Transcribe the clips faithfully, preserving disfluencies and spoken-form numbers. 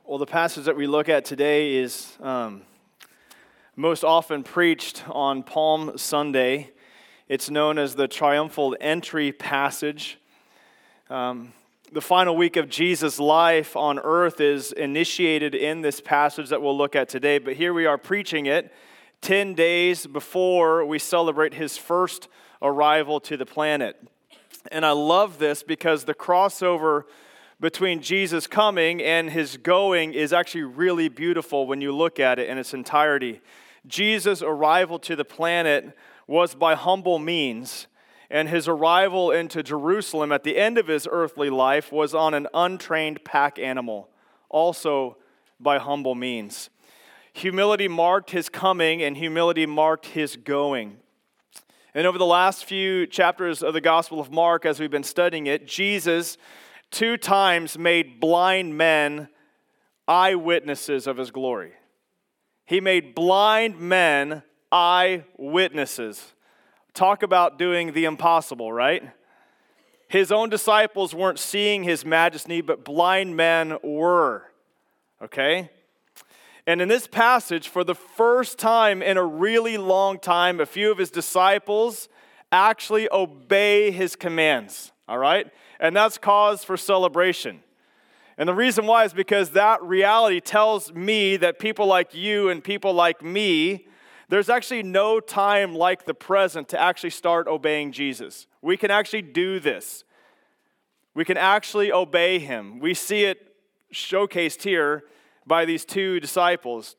Well, the passage that we look at today is um, most often preached on Palm Sunday. It's known as the triumphal entry passage. Um, the final week of Jesus' life on earth is initiated in this passage that we'll look at today, but here we are preaching it ten days before we celebrate his first arrival to the planet. And I love this because the crossover between Jesus coming and his going is actually really beautiful when you look at it in its entirety. Jesus' arrival to the planet was by humble means, and his arrival into Jerusalem at the end of his earthly life was on an untrained pack animal, also by humble means. Humility marked his coming, and humility marked his going. And over the last few chapters of the Gospel of Mark, as we've been studying it, Jesus two times made blind men eyewitnesses of his glory. He made blind men eyewitnesses. Talk about doing the impossible, right? His own disciples weren't seeing his majesty, but blind men were. Okay? And in this passage, for the first time in a really long time, a few of his disciples actually obey his commands. All right? And that's cause for celebration. And the reason why is because that reality tells me that people like you and people like me, there's actually no time like the present to actually start obeying Jesus. We can actually do this. We can actually obey him. We see it showcased here by these two disciples.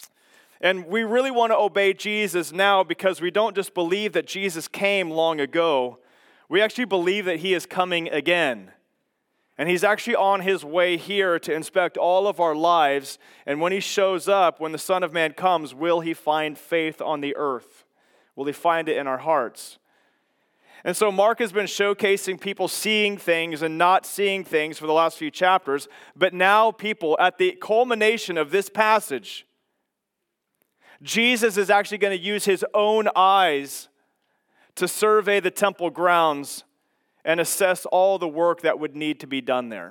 And we really want to obey Jesus now because we don't just believe that Jesus came long ago. We actually believe that he is coming again. And he's actually on his way here to inspect all of our lives. And when he shows up, when the Son of Man comes, will he find faith on the earth? Will he find it in our hearts? And so Mark has been showcasing people seeing things and not seeing things for the last few chapters. But now people, at the culmination of this passage, Jesus is actually going to use his own eyes to survey the temple grounds and assess all the work that would need to be done there.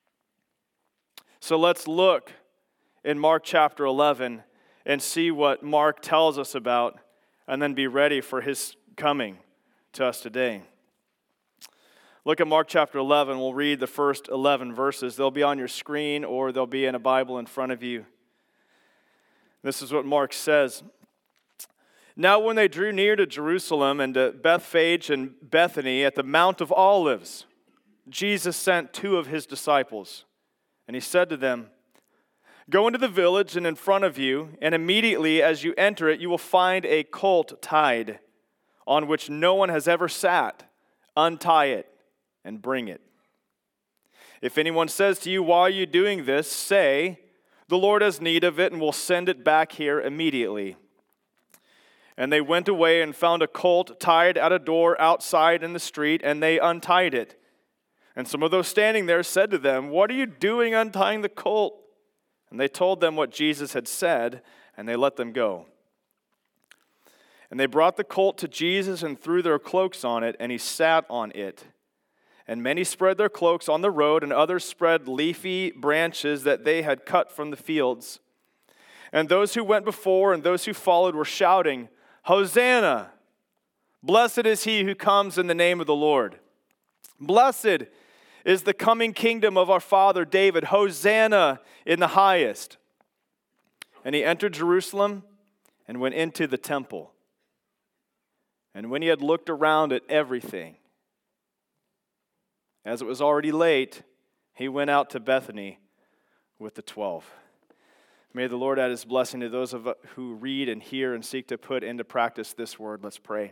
So let's look in Mark chapter eleven and see what Mark tells us about, and then be ready for his coming to us today. Look at Mark chapter eleven. We'll read the first eleven verses. They'll be on your screen or they'll be in a Bible in front of you. This is what Mark says. Now when they drew near to Jerusalem and to Bethphage and Bethany at the Mount of Olives, Jesus sent two of his disciples, and he said to them, "Go into the village and in front of you, and immediately as you enter it, you will find a colt tied, on which no one has ever sat. Untie it and bring it. If anyone says to you, 'Why are you doing this?' say, 'The Lord has need of it, and will send it back here immediately.'" And they went away and found a colt tied at a door outside in the street, and they untied it. And some of those standing there said to them, "What are you doing untying the colt?" And they told them what Jesus had said, and they let them go. And they brought the colt to Jesus and threw their cloaks on it, and he sat on it. And many spread their cloaks on the road, and others spread leafy branches that they had cut from the fields. And those who went before and those who followed were shouting, "Hosanna! Blessed is he who comes in the name of the Lord. Blessed is the coming kingdom of our father David. Hosanna in the highest." And he entered Jerusalem and went into the temple. And when he had looked around at everything, as it was already late, he went out to Bethany with the twelve. May the Lord add his blessing to those of us who read and hear and seek to put into practice this word. Let's pray.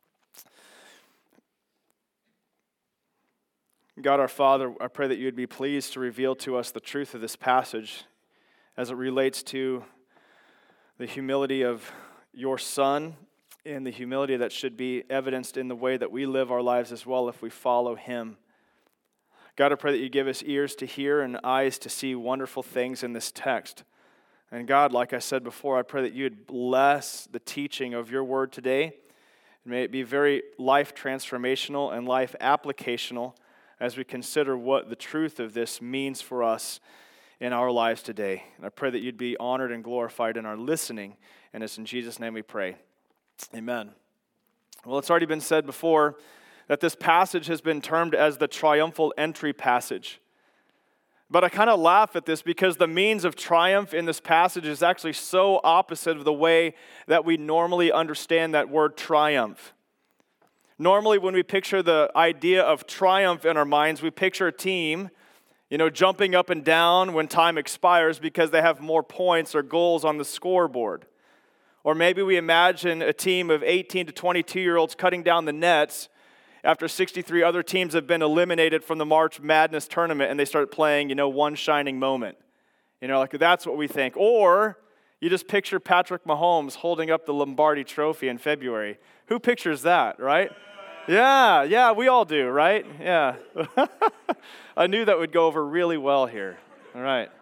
God our Father, I pray that you would be pleased to reveal to us the truth of this passage as it relates to the humility of your Son and the humility that should be evidenced in the way that we live our lives as well if we follow him. God, I pray that you give us ears to hear and eyes to see wonderful things in this text. And God, like I said before, I pray that you would bless the teaching of your word today. May it be very life transformational and life applicational as we consider what the truth of this means for us in our lives today. And I pray that you'd be honored and glorified in our listening. And it's in Jesus' name we pray. Amen. Well, it's already been said before that this passage has been termed as the triumphal entry passage. But I kind of laugh at this because the means of triumph in this passage is actually so opposite of the way that we normally understand that word triumph. Normally, when we picture the idea of triumph in our minds, we picture a team, you know, jumping up and down when time expires because they have more points or goals on the scoreboard. Or maybe we imagine a team of eighteen to twenty-two-year-olds cutting down the nets after sixty-three other teams have been eliminated from the March Madness tournament and they start playing, you know, One Shining Moment. You know, like that's what we think. Or you just picture Patrick Mahomes holding up the Lombardi Trophy in February. Who pictures that, right? Yeah, yeah, we all do, right? Yeah. I knew that would go over really well here. All right.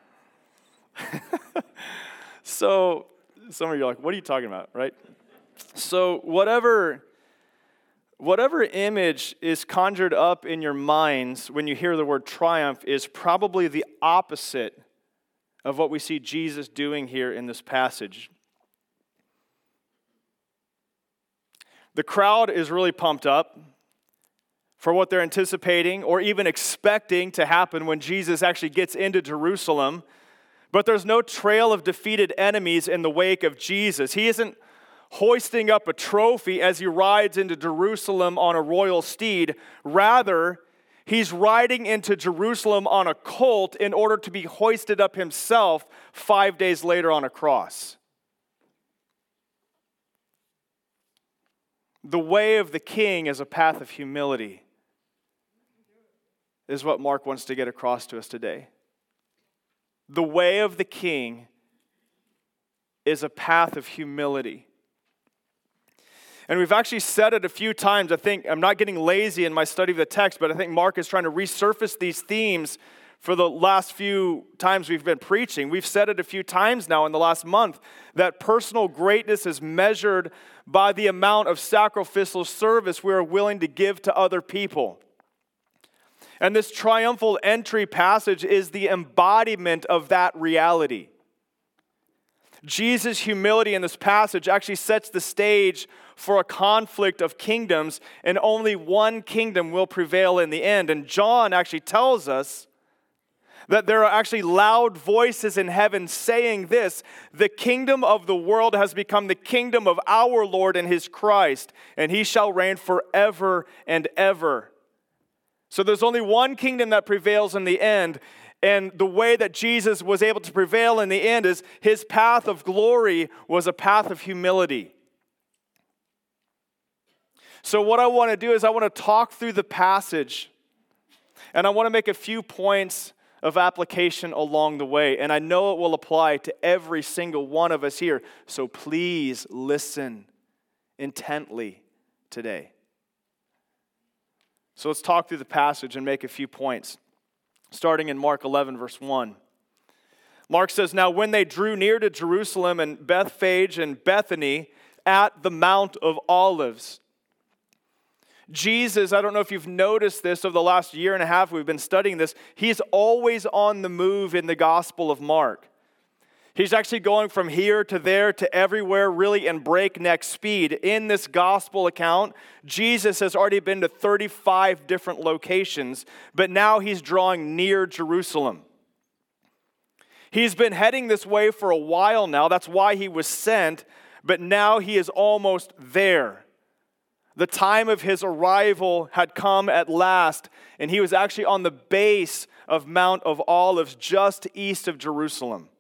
So, some of you are like, what are you talking about, right? So, whatever... Whatever image is conjured up in your minds when you hear the word triumph is probably the opposite of what we see Jesus doing here in this passage. The crowd is really pumped up for what they're anticipating or even expecting to happen when Jesus actually gets into Jerusalem. But there's no trail of defeated enemies in the wake of Jesus. He isn't hoisting up a trophy as he rides into Jerusalem on a royal steed. Rather, he's riding into Jerusalem on a colt in order to be hoisted up himself five days later on a cross. The way of the king is a path of humility, is what Mark wants to get across to us today. The way of the king is a path of humility. And we've actually said it a few times. I think I'm not getting lazy in my study of the text, but I think Mark is trying to resurface these themes for the last few times we've been preaching. We've said it a few times now in the last month that personal greatness is measured by the amount of sacrificial service we are willing to give to other people. And this triumphal entry passage is the embodiment of that reality. Jesus' humility in this passage actually sets the stage for a conflict of kingdoms, and only one kingdom will prevail in the end. And John actually tells us that there are actually loud voices in heaven saying this: the kingdom of the world has become the kingdom of our Lord and his Christ, and he shall reign forever and ever. So there's only one kingdom that prevails in the end. And the way that Jesus was able to prevail in the end is his path of glory was a path of humility. So what I want to do is I want to talk through the passage, and I want to make a few points of application along the way. And I know it will apply to every single one of us here. So please listen intently today. So let's talk through the passage and make a few points. Starting in Mark eleven, verse one. Mark says, "Now when they drew near to Jerusalem and Bethphage and Bethany at the Mount of Olives." Jesus, I don't know if you've noticed this over the last year and a half we've been studying this, he's always on the move in the Gospel of Mark. He's actually going from here to there to everywhere, really in breakneck speed. In this gospel account, Jesus has already been to thirty-five different locations, but now he's drawing near Jerusalem. He's been heading this way for a while now. That's why he was sent, but now he is almost there. The time of his arrival had come at last, and he was actually on the base of Mount of Olives, just east of Jerusalem.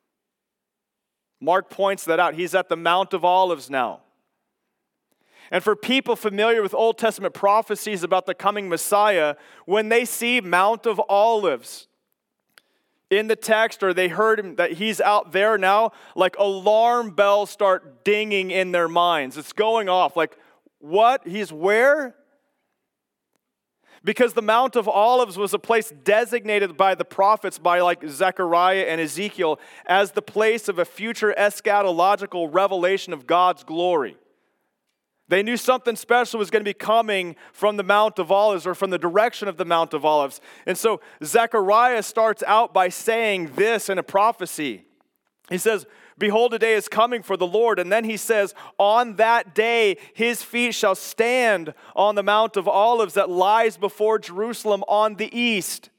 Mark points that out. He's at the Mount of Olives now. And for people familiar with Old Testament prophecies about the coming Messiah, when they see Mount of Olives in the text, or they heard him that he's out there now, like alarm bells start dinging in their minds. It's going off. Like, what? He's where? Because the Mount of Olives was a place designated by the prophets, by like Zechariah and Ezekiel, as the place of a future eschatological revelation of God's glory. They knew something special was going to be coming from the Mount of Olives or from the direction of the Mount of Olives. And so Zechariah starts out by saying this in a prophecy. He says, behold, a day is coming for the Lord. And then he says, on that day, his feet shall stand on the Mount of Olives that lies before Jerusalem on the east.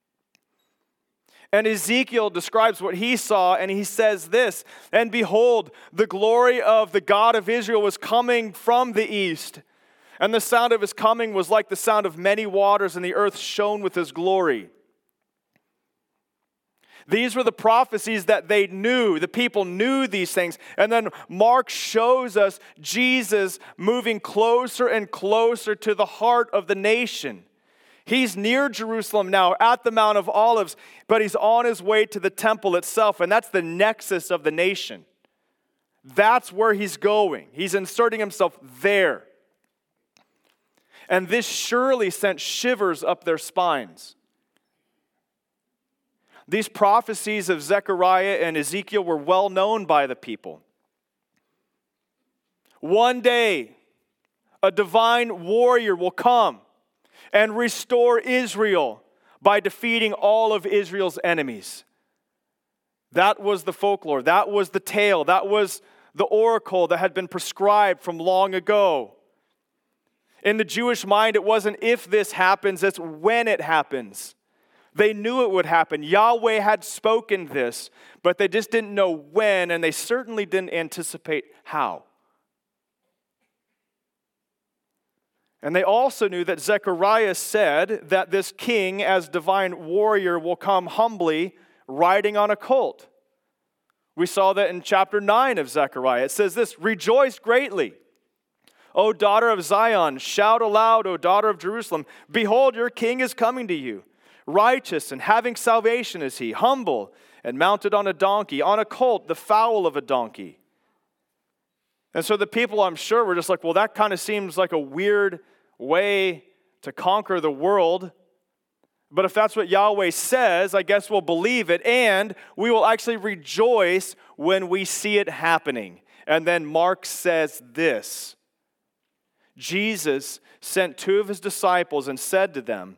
And Ezekiel describes what he saw, and he says this, and behold, the glory of the God of Israel was coming from the east. And the sound of his coming was like the sound of many waters, and the earth shone with his glory. These were the prophecies that they knew. The people knew these things. And then Mark shows us Jesus moving closer and closer to the heart of the nation. He's near Jerusalem now at the Mount of Olives, but he's on his way to the temple itself, and that's the nexus of the nation. That's where he's going. He's inserting himself there. And this surely sent shivers up their spines. These prophecies of Zechariah and Ezekiel were well known by the people. One day, a divine warrior will come and restore Israel by defeating all of Israel's enemies. That was the folklore. That was the tale. That was the oracle that had been prescribed from long ago. In the Jewish mind, it wasn't if this happens, it's when it happens. They knew it would happen. Yahweh had spoken this, but they just didn't know when, and they certainly didn't anticipate how. And they also knew that Zechariah said that this king, as divine warrior, will come humbly riding on a colt. We saw that in chapter nine of Zechariah. It says this, rejoice greatly, O daughter of Zion. Shout aloud, O daughter of Jerusalem. Behold, your king is coming to you. Righteous and having salvation is he, humble and mounted on a donkey, on a colt, the foal of a donkey. And so the people, I'm sure, were just like, well, that kind of seems like a weird way to conquer the world. But if that's what Yahweh says, I guess we'll believe it, and we will actually rejoice when we see it happening. And then Mark says this, Jesus sent two of his disciples and said to them,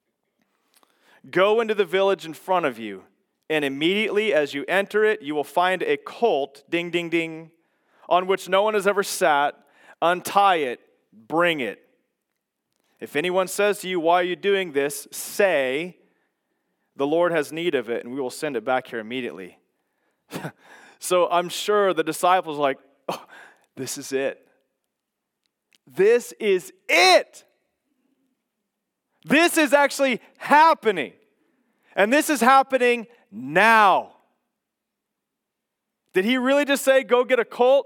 go into the village in front of you, and immediately as you enter it, you will find a colt, ding, ding, ding, on which no one has ever sat. Untie it, bring it. If anyone says to you, why are you doing this? Say, the Lord has need of it, and we will send it back here immediately. So I'm sure the disciples are like, oh, this is it. This is it. This is actually happening. And this is happening now. Did he really just say, go get a colt?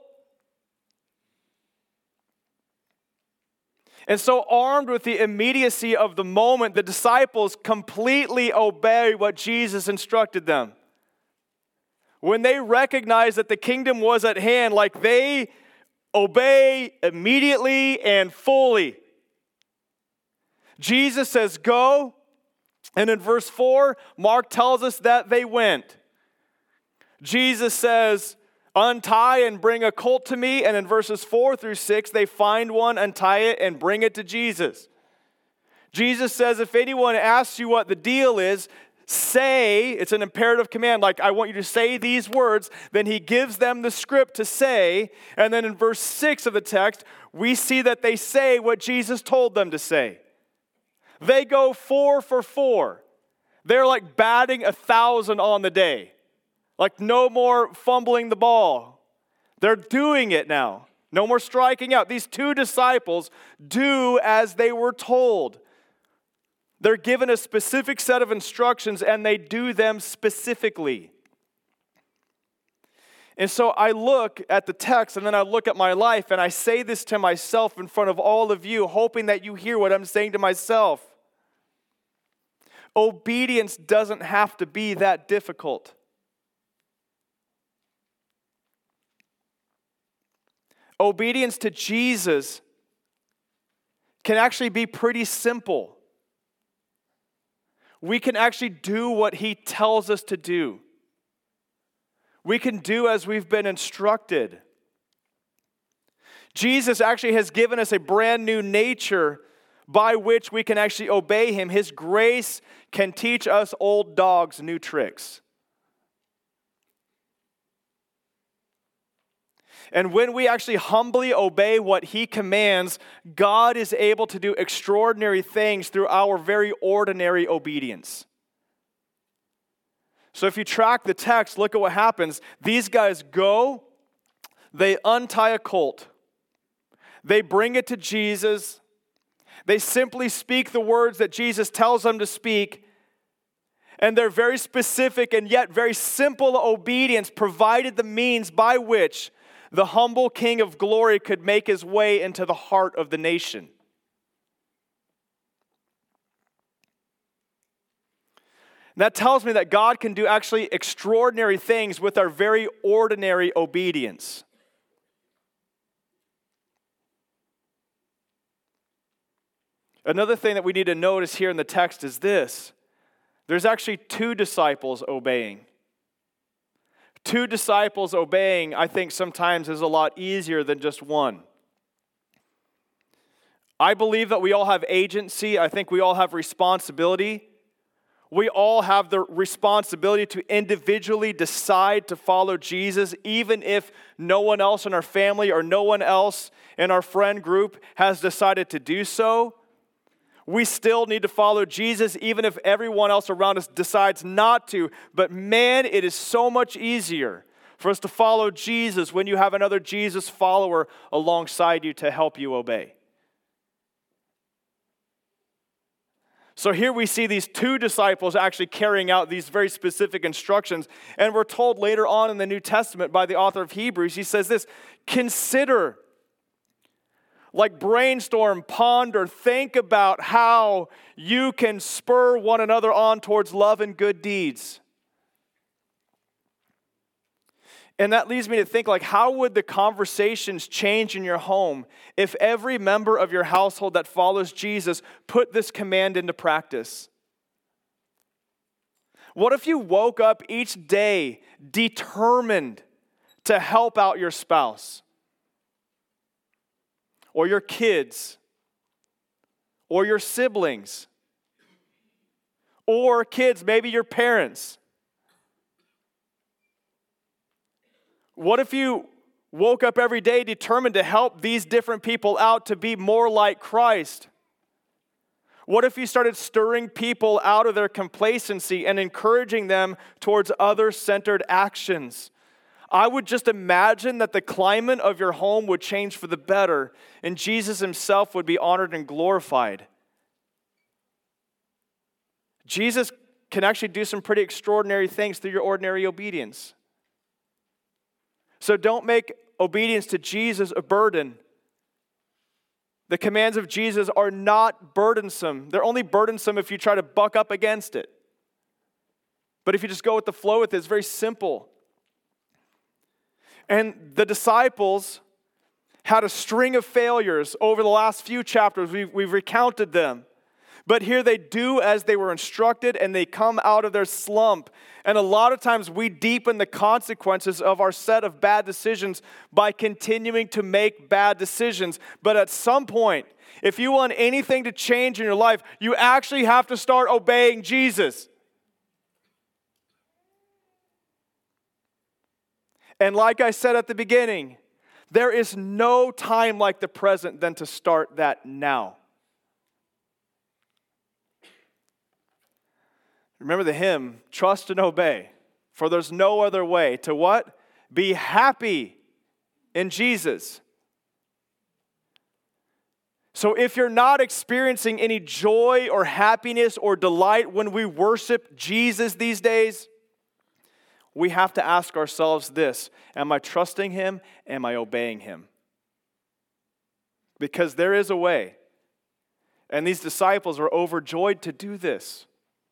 And so armed with the immediacy of the moment, the disciples completely obey what Jesus instructed them. When they recognize that the kingdom was at hand, like they obey immediately and fully. Jesus says, go. And in verse four, Mark tells us that they went. Jesus says, untie and bring a colt to me. And in verses four through six, they find one, untie it, and bring it to Jesus. Jesus says, if anyone asks you what the deal is, say, it's an imperative command, like I want you to say these words. Then he gives them the script to say. And then in verse six of the text, we see that they say what Jesus told them to say. They go four for four. They're like batting a thousand on the day. Like no more fumbling the ball. They're doing it now. No more striking out. These two disciples do as they were told. They're given a specific set of instructions and they do them specifically. And so I look at the text and then I look at my life and I say this to myself in front of all of you, hoping that you hear what I'm saying to myself. Obedience doesn't have to be that difficult. Obedience to Jesus can actually be pretty simple. We can actually do what he tells us to do. We can do as we've been instructed. Jesus actually has given us a brand new nature by which we can actually obey him. His grace can teach us old dogs new tricks. And when we actually humbly obey what he commands, God is able to do extraordinary things through our very ordinary obedience. So if you track the text, look at what happens. These guys go, they untie a colt, they bring it to Jesus, they simply speak the words that Jesus tells them to speak, and their very specific and yet very simple obedience provided the means by which the humble King of glory could make his way into the heart of the nation. And that tells me that God can do actually extraordinary things with our very ordinary obedience. Another thing that we need to notice here in the text is this. There's actually two disciples obeying. Two disciples obeying, I think, sometimes is a lot easier than just one. I believe that we all have agency. I think we all have responsibility. We all have the responsibility to individually decide to follow Jesus, even if no one else in our family or no one else in our friend group has decided to do so. We still need to follow Jesus, even if everyone else around us decides not to. But man, it is so much easier for us to follow Jesus when you have another Jesus follower alongside you to help you obey. So here we see these two disciples actually carrying out these very specific instructions. And we're told later on in the New Testament by the author of Hebrews, he says this, consider, like brainstorm, ponder, think about how you can spur one another on towards love and good deeds. And that leads me to think, like, how would the conversations change in your home if every member of your household that follows Jesus put this command into practice? What if you woke up each day determined to help out your spouse? Or your kids, or your siblings, or kids, maybe your parents. What if you woke up every day determined to help these different people out to be more like Christ? What if you started stirring people out of their complacency and encouraging them towards other-centered actions? I would just imagine that the climate of your home would change for the better, and Jesus himself would be honored and glorified. Jesus can actually do some pretty extraordinary things through your ordinary obedience. So don't make obedience to Jesus a burden. The commands of Jesus are not burdensome. They're only burdensome if you try to buck up against it. But if you just go with the flow with it, it's very simple. And the disciples had a string of failures over the last few chapters. We've, we've recounted them. But here they do as they were instructed, and they come out of their slump. And a lot of times we deepen the consequences of our set of bad decisions by continuing to make bad decisions. But at some point, if you want anything to change in your life, you actually have to start obeying Jesus. And like I said at the beginning, there is no time like the present than to start that now. Remember the hymn, trust and obey, for there's no other way. To what? Be happy in Jesus. So if you're not experiencing any joy or happiness or delight when we worship Jesus these days, we have to ask ourselves this: am I trusting him? Am I obeying him? Because there is a way. And these disciples are overjoyed to do this.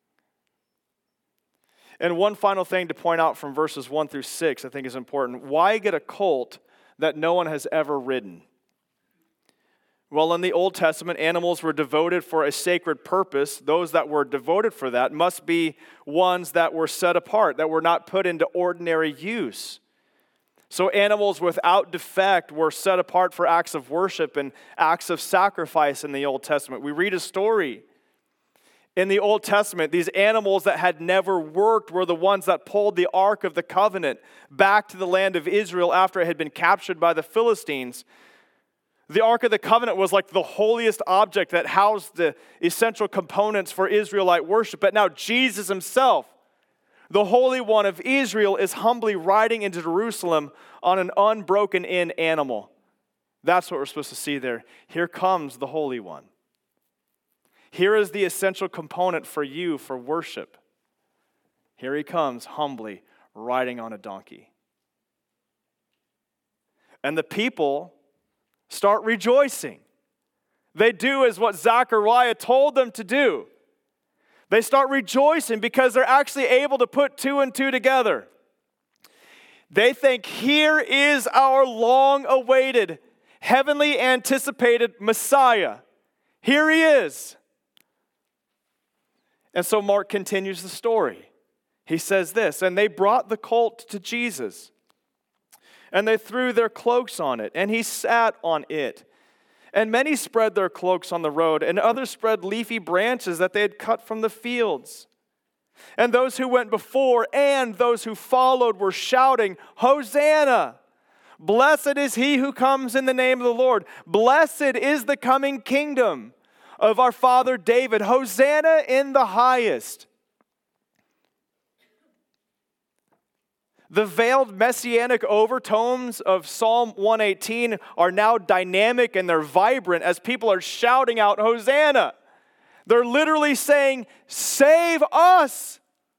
And one final thing to point out from verses one through six I think is important. Why get a colt that no one has ever ridden? Well, in the Old Testament, animals were devoted for a sacred purpose. Those that were devoted for that must be ones that were set apart, that were not put into ordinary use. So animals without defect were set apart for acts of worship and acts of sacrifice in the Old Testament. We read a story in the Old Testament. These animals that had never worked were the ones that pulled the Ark of the Covenant back to the land of Israel after it had been captured by the Philistines. The Ark of the Covenant was like the holiest object that housed the essential components for Israelite worship. But now Jesus himself, the Holy One of Israel, is humbly riding into Jerusalem on an unbroken-in animal. That's what we're supposed to see there. Here comes the Holy One. Here is the essential component for you for worship. Here he comes humbly riding on a donkey. And the people start rejoicing. They do as what Zechariah told them to do. They start rejoicing because they're actually able to put two and two together. They think, here is our long-awaited, heavenly anticipated Messiah. Here he is. And so Mark continues the story. He says this, and they brought the colt to Jesus, and they threw their cloaks on it, and he sat on it. And many spread their cloaks on the road, and others spread leafy branches that they had cut from the fields. And those who went before and those who followed were shouting, Hosanna! Blessed is he who comes in the name of the Lord. Blessed is the coming kingdom of our father David. Hosanna in the highest. The veiled messianic overtones of Psalm one eighteen are now dynamic and they're vibrant as people are shouting out, Hosanna. They're literally saying, save us.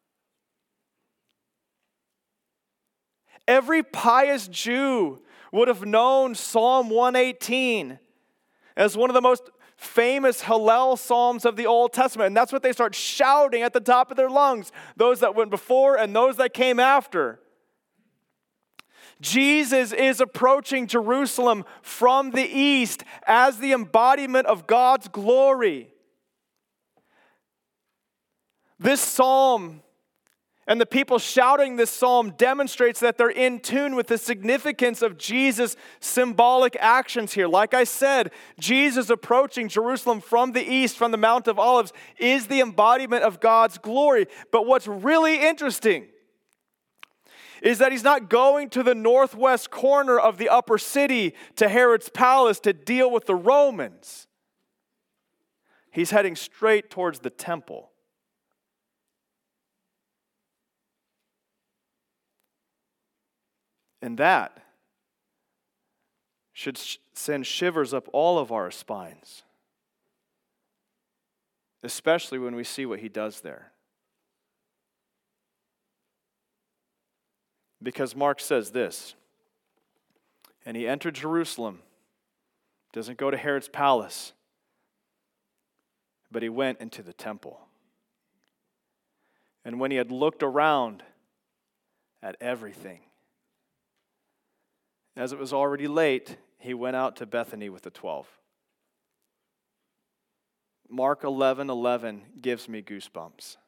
Every pious Jew would have known Psalm one eighteen as one of the most famous Hallel psalms of the Old Testament. And that's what they start shouting at the top of their lungs, those that went before and those that came after. Jesus is approaching Jerusalem from the east as the embodiment of God's glory. This psalm and the people shouting this psalm demonstrates that they're in tune with the significance of Jesus' symbolic actions here. Like I said, Jesus approaching Jerusalem from the east, from the Mount of Olives, is the embodiment of God's glory. But what's really interesting is that he's not going to the northwest corner of the upper city to Herod's palace to deal with the Romans. He's heading straight towards the temple. And that should send shivers up all of our spines, especially when we see what he does there. Because Mark says this, and he entered Jerusalem, doesn't go to Herod's palace, but he went into the temple. And when he had looked around at everything, as it was already late, he went out to Bethany with the twelve. Mark eleven eleven gives me goosebumps.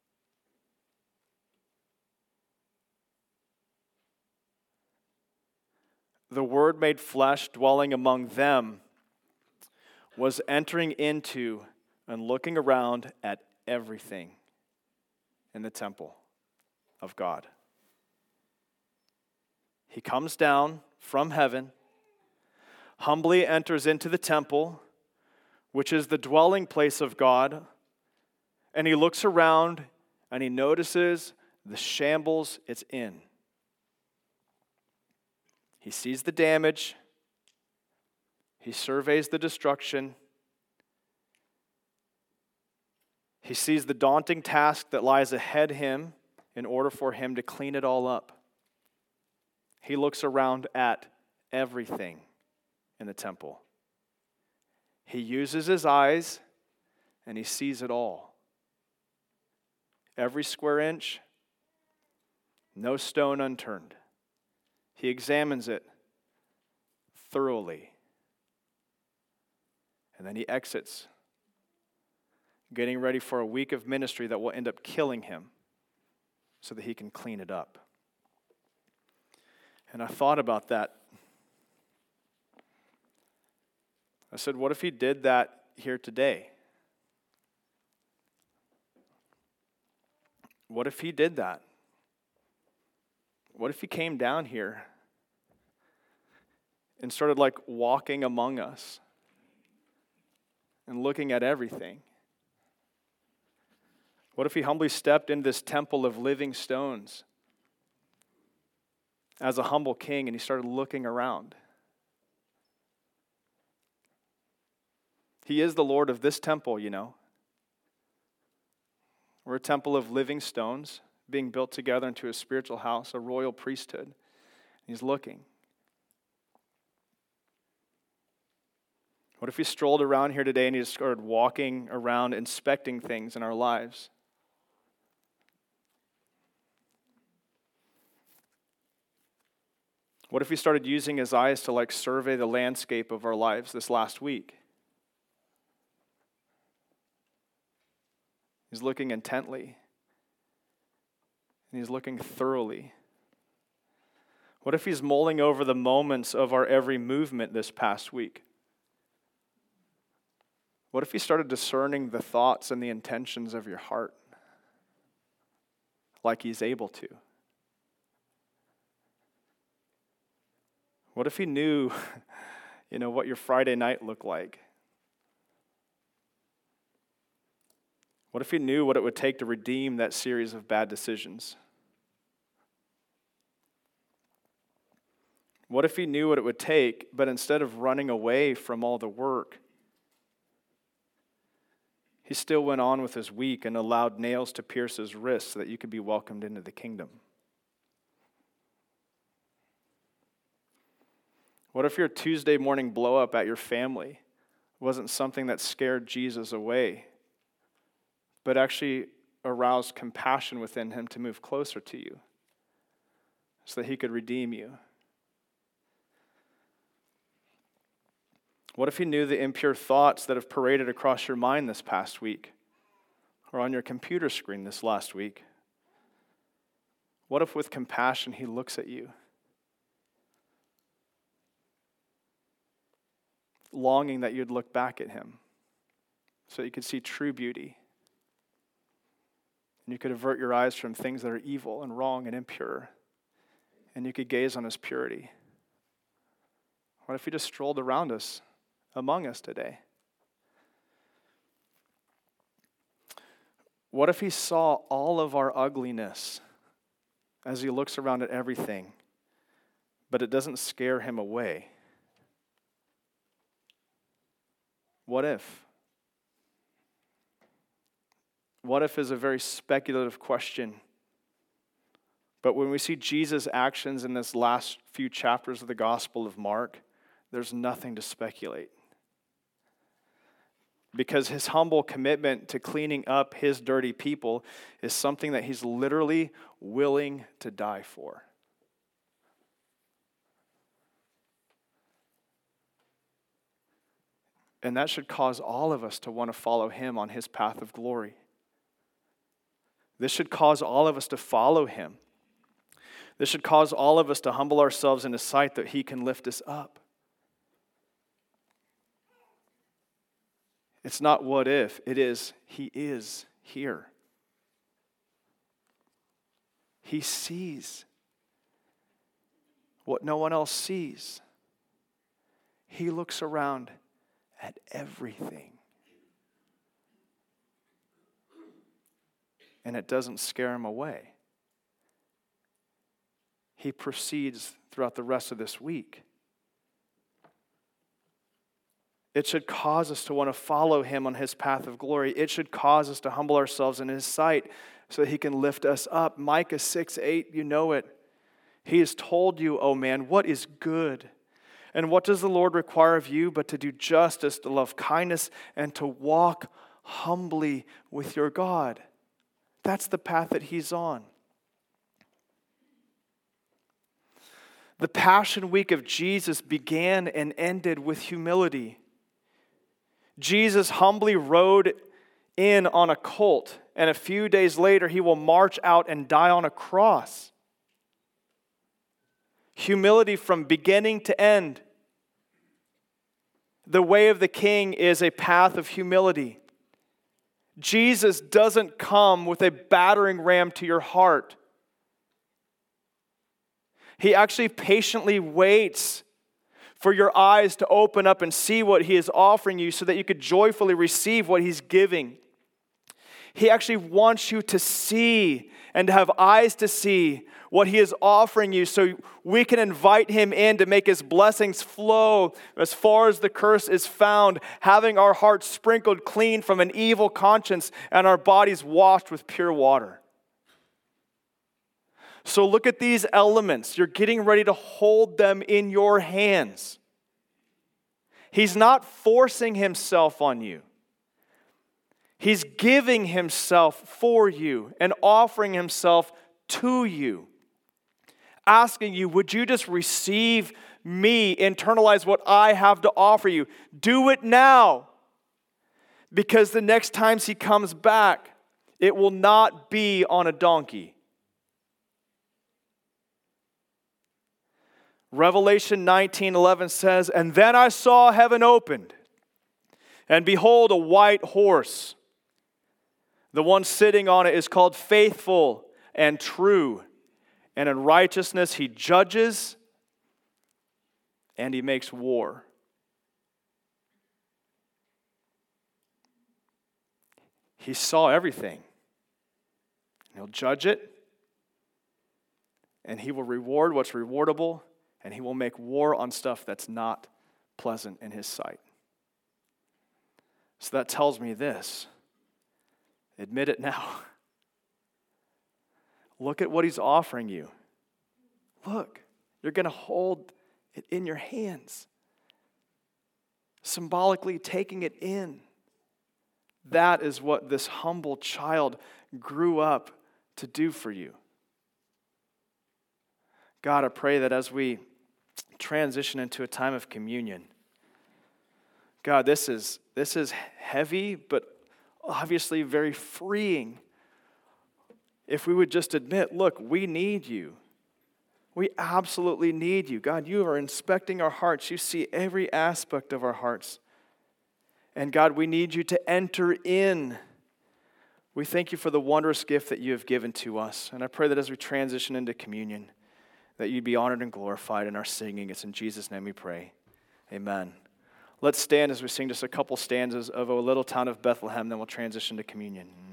The Word made flesh, dwelling among them, was entering into and looking around at everything in the temple of God. He comes down from heaven, humbly enters into the temple, which is the dwelling place of God, and he looks around and he notices the shambles it's in. He sees the damage. He surveys the destruction. He sees the daunting task that lies ahead him in order for him to clean it all up. He looks around at everything in the temple. He uses his eyes and he sees it all. Every square inch, no stone unturned. He examines it thoroughly. And then he exits, getting ready for a week of ministry that will end up killing him so that he can clean it up. And I thought about that. I said, what if he did that here today? What if he did that? What if he came down here and started like walking among us and looking at everything? What if he humbly stepped into this temple of living stones as a humble king and he started looking around? He is the Lord of this temple, you know. We're a temple of living stones being built together into a spiritual house, a royal priesthood. He's looking. What if he strolled around here today and he just started walking around, inspecting things in our lives? What if he started using his eyes to like survey the landscape of our lives this last week? He's looking intently. And he's looking thoroughly. What if he's mulling over the moments of our every movement this past week? What if he started discerning the thoughts and the intentions of your heart like he's able to? What if he knew, you know, what your Friday night looked like? What if he knew what it would take to redeem that series of bad decisions? What if he knew what it would take, but instead of running away from all the work, he still went on with his week and allowed nails to pierce his wrists so that you could be welcomed into the kingdom? What if your Tuesday morning blow up at your family wasn't something that scared Jesus away, but actually aroused compassion within him to move closer to you so that he could redeem you? What if he knew the impure thoughts that have paraded across your mind this past week or on your computer screen this last week? What if with compassion he looks at you, longing that you'd look back at him so that you could see true beauty? And you could avert your eyes from things that are evil and wrong and impure, and you could gaze on his purity. What if he just strolled around us, among us today? What if he saw all of our ugliness as he looks around at everything, but it doesn't scare him away? What if? What if is a very speculative question. But when we see Jesus' actions in this last few chapters of the Gospel of Mark, there's nothing to speculate. Because his humble commitment to cleaning up his dirty people is something that he's literally willing to die for. And that should cause all of us to want to follow him on his path of glory. This should cause all of us to follow him. This should cause all of us to humble ourselves in his sight that he can lift us up. It's not what if, it is he is here. He sees what no one else sees. He looks around at everything. And it doesn't scare him away. He proceeds throughout the rest of this week. It should cause us to want to follow him on his path of glory. It should cause us to humble ourselves in his sight so that he can lift us up. Micah six eight, you know it. He has told you, O man, what is good. And what does the Lord require of you but to do justice, to love kindness, and to walk humbly with your God? That's the path that he's on. The Passion Week of Jesus began and ended with humility. Jesus humbly rode in on a colt, and a few days later he will march out and die on a cross. Humility from beginning to end. The way of the King is a path of humility. Jesus doesn't come with a battering ram to your heart. He actually patiently waits for your eyes to open up and see what He is offering you so that you could joyfully receive what He's giving. He actually wants you to see and to have eyes to see what He is offering you so we can invite Him in to make His blessings flow as far as the curse is found, having our hearts sprinkled clean from an evil conscience and our bodies washed with pure water. So look at these elements. You're getting ready to hold them in your hands. He's not forcing Himself on you. He's giving Himself for you and offering Himself to you. Asking you, would you just receive me, internalize what I have to offer you? Do it now. Because the next times He comes back, it will not be on a donkey. Revelation nineteen eleven says, "And then I saw heaven opened, and behold, a white horse. The one sitting on it is called Faithful and True, and in righteousness He judges and He makes war." He saw everything. He'll judge it, and He will reward what's rewardable, and He will make war on stuff that's not pleasant in His sight. So that tells me this. Admit it now. Look at what He's offering you. Look, you're going to hold it in your hands. Symbolically taking it in. That is what this humble child grew up to do for you. God, I pray that as we transition into a time of communion, God, this is this is heavy, but obviously very freeing. If we would just admit, look, we need you. We absolutely need you. God, you are inspecting our hearts. You see every aspect of our hearts. And God, we need you to enter in. We thank you for the wondrous gift that you have given to us. And I pray that as we transition into communion, that you'd be honored and glorified in our singing. It's in Jesus' name we pray. Amen. Let's stand as we sing just a couple stanzas of O Little Town of Bethlehem, then we'll transition to communion.